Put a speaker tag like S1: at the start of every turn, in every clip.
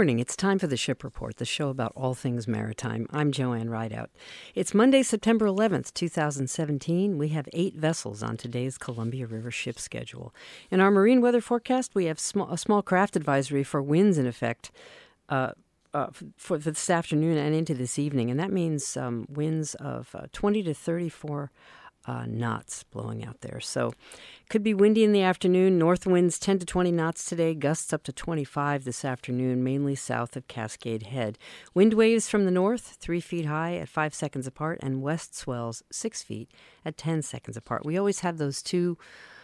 S1: morning. It's time for the Ship Report, the show about all things maritime. I'm Joanne Rideout. It's Monday, September 11th, 2017. We have 8 vessels on today's Columbia River ship schedule. In our marine weather forecast, we have a small craft advisory for winds in effect for this afternoon and into this evening, and that means winds of 20 to 34 knots blowing out there. So could be windy in the afternoon. North winds 10 to 20 knots today, gusts up to 25 this afternoon, mainly south of Cascade Head. Wind waves from the north, 3 feet high at 5 seconds apart, and west swells 6 feet at 10 seconds apart. We always have those two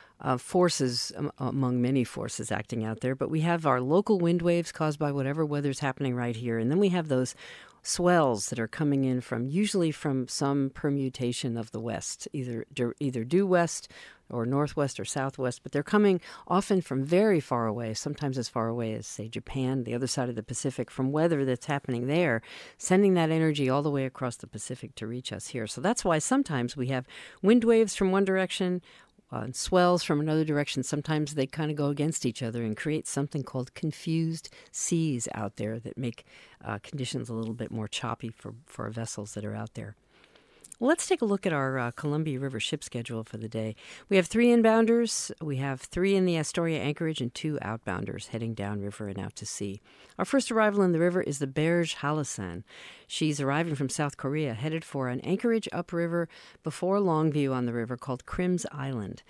S1: forces among many forces acting out there, but we have our local wind waves caused by whatever weather's happening right here, and then we have those swells that are coming in usually from some permutation of the west, either due west or northwest or southwest, but they're coming often from very far away, sometimes as far away as, say, Japan, the other side of the Pacific, from weather that's happening there, sending that energy all the way across the Pacific to reach us here. So that's why sometimes we have wind waves from one direction, swells from another direction. Sometimes they kind of go against each other and create something called confused seas out there that make conditions a little bit more choppy for vessels that are out there. Well, let's take a look at our Columbia River ship schedule for the day. We have 3 inbounders, we have 3 in the Astoria anchorage, and 2 outbounders heading downriver and out to sea. Our first arrival in the river is the Berge Halasan. She's arriving from South Korea, headed for an anchorage upriver before Longview on the river called Krim's Island.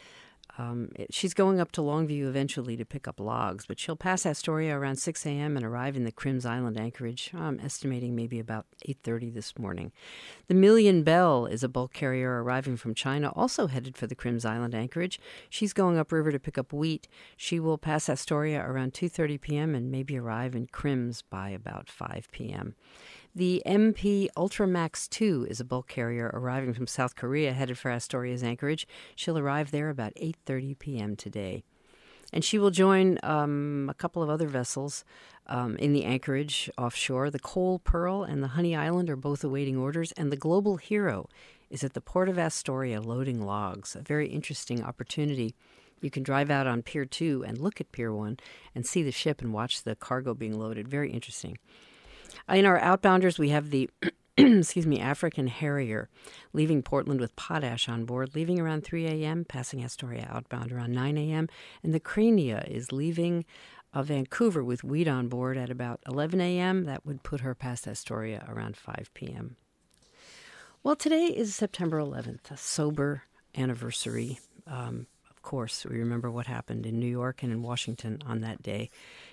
S1: She's going up to Longview eventually to pick up logs, but she'll pass Astoria around 6 a.m. and arrive in the Krim's Island anchorage, I'm estimating maybe about 8:30 this morning. The Million Bell is a bulk carrier arriving from China, also headed for the Krim's Island anchorage. She's going upriver to pick up wheat. She will pass Astoria around 2:30 p.m. and maybe arrive in Krim's by about 5 p.m. The MP Ultramax 2 is a bulk carrier arriving from South Korea, headed for Astoria's anchorage. She'll arrive there about 8:30 p.m. today. And she will join a couple of other vessels in the anchorage offshore. The Coal Pearl and the Honey Island are both awaiting orders, and the Global Hero is at the port of Astoria loading logs. A very interesting opportunity. You can drive out on Pier 2 and look at Pier 1 and see the ship and watch the cargo being loaded. Very interesting. In our outbounders, we have the African Harrier, leaving Portland with potash on board, leaving around 3 a.m., passing Astoria outbound around 9 a.m., and the Crania is leaving Vancouver with wheat on board at about 11 a.m. That would put her past Astoria around 5 p.m. Well, today is September 11th, a sober anniversary. Of course, we remember what happened in New York and in Washington on that day,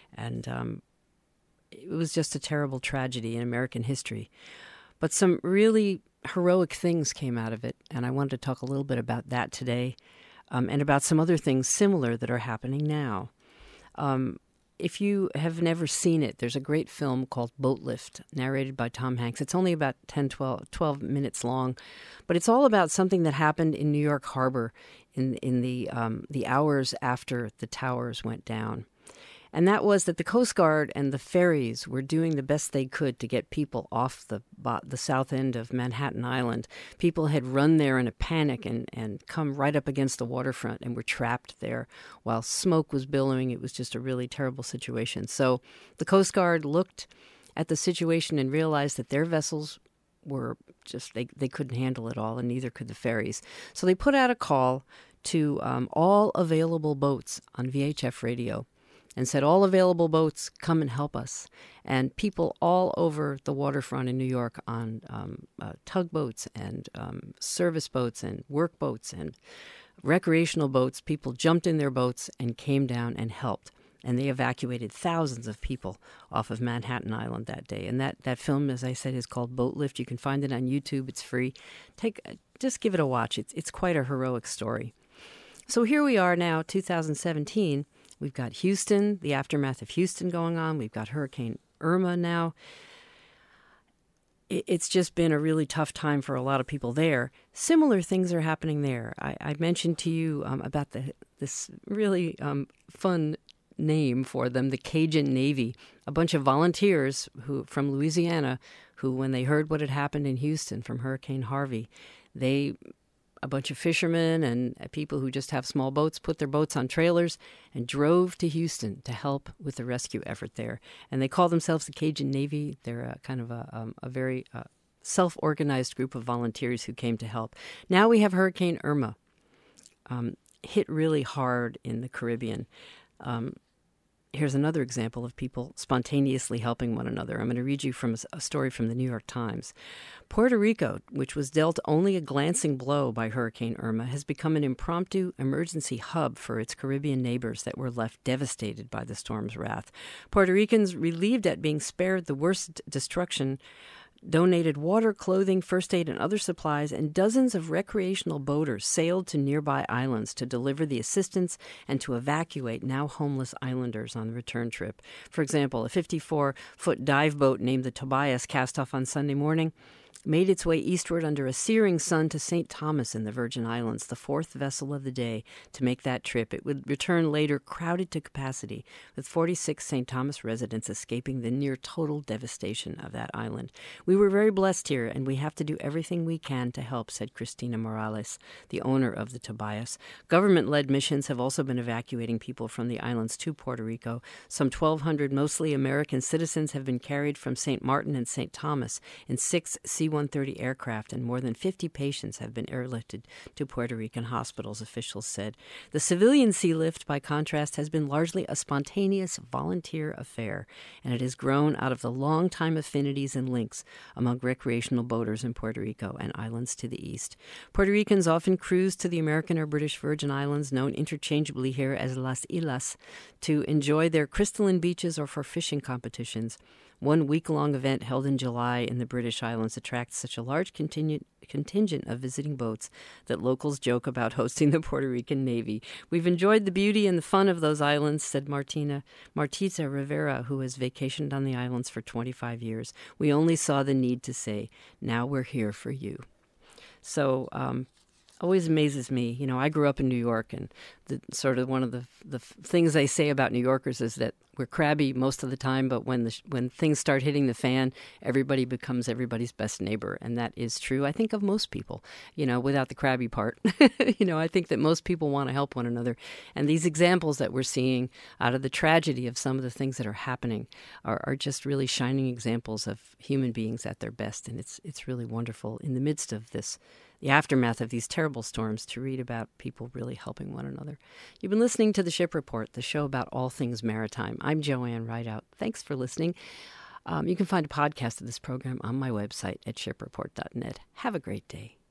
S1: and it was just a terrible tragedy in American history. But some really heroic things came out of it, and I wanted to talk a little bit about that today, and about some other things similar that are happening now. If you have never seen it, there's a great film called Boat Lift, narrated by Tom Hanks. It's only about 12 minutes long, but it's all about something that happened in New York Harbor in the hours after the towers went down. And that was that the Coast Guard and the ferries were doing the best they could to get people off the south end of Manhattan Island. People had run there in a panic and come right up against the waterfront and were trapped there while smoke was billowing. It was just a really terrible situation. So the Coast Guard looked at the situation and realized that their vessels were just, they couldn't handle it all, and neither could the ferries. So they put out a call to all available boats on VHF radio, and said, all available boats, come and help us. And people all over the waterfront in New York on tugboats and service boats and work boats and recreational boats, people jumped in their boats and came down and helped. And they evacuated thousands of people off of Manhattan Island that day. And that film, as I said, is called Boat Lift. You can find it on YouTube. It's free. Just give it a watch. It's quite a heroic story. So here we are now, 2017. We've got Houston, the aftermath of Houston going on. We've got Hurricane Irma now. It's just been a really tough time for a lot of people there. Similar things are happening there. I mentioned to you about this really fun name for them, the Cajun Navy, a bunch of volunteers from Louisiana who, when they heard what had happened in Houston from Hurricane Harvey, they a bunch of fishermen and people who just have small boats put their boats on trailers and drove to Houston to help with the rescue effort there. And they call themselves the Cajun Navy. They're kind of a very self-organized group of volunteers who came to help. Now we have Hurricane Irma hit really hard in the Caribbean. Here's another example of people spontaneously helping one another. I'm going to read you from a story from the New York Times. Puerto Rico, which was dealt only a glancing blow by Hurricane Irma, has become an impromptu emergency hub for its Caribbean neighbors that were left devastated by the storm's wrath. Puerto Ricans, relieved at being spared the worst destruction, donated water, clothing, first aid, and other supplies, and dozens of recreational boaters sailed to nearby islands to deliver the assistance and to evacuate now homeless islanders on the return trip. For example, a 54-foot dive boat named the Tobias cast off on Sunday morning made its way eastward under a searing sun to St. Thomas in the Virgin Islands, the fourth vessel of the day to make that trip. It would return later crowded to capacity, with 46 St. Thomas residents escaping the near total devastation of that island. We were very blessed here, and we have to do everything we can to help, said Cristina Morales, the owner of the Tobias. Government-led missions have also been evacuating people from the islands to Puerto Rico. Some 1,200 mostly American citizens have been carried from St. Martin and St. Thomas in 6 C-130 aircraft, and more than 50 patients have been airlifted to Puerto Rican hospitals, officials said. The civilian sea lift, by contrast, has been largely a spontaneous volunteer affair, and it has grown out of the long-time affinities and links among recreational boaters in Puerto Rico and islands to the east. Puerto Ricans often cruise to the American or British Virgin Islands, known interchangeably here as Las Islas, to enjoy their crystalline beaches or for fishing competitions. One week-long event held in July in the British Islands attracts such a large contingent of visiting boats that locals joke about hosting the Puerto Rican Navy. We've enjoyed the beauty and the fun of those islands, said Martita Rivera, who has vacationed on the islands for 25 years. We only saw the need to say, now we're here for you. So, always amazes me. You know, I grew up in New York, and sort of one of the things they say about New Yorkers is that we're crabby most of the time, but when things start hitting the fan, everybody becomes everybody's best neighbor, and that is true, I think, of most people, you know, without the crabby part. You know, I think that most people want to help one another, and these examples that we're seeing out of the tragedy of some of the things that are happening are just really shining examples of human beings at their best, and it's really wonderful in the midst of this, the aftermath of these terrible storms, to read about people really helping one another. You've been listening to The Ship Report, the show about all things maritime. I'm Joanne Rideout. Thanks for listening. You can find a podcast of this program on my website at shipreport.net. Have a great day.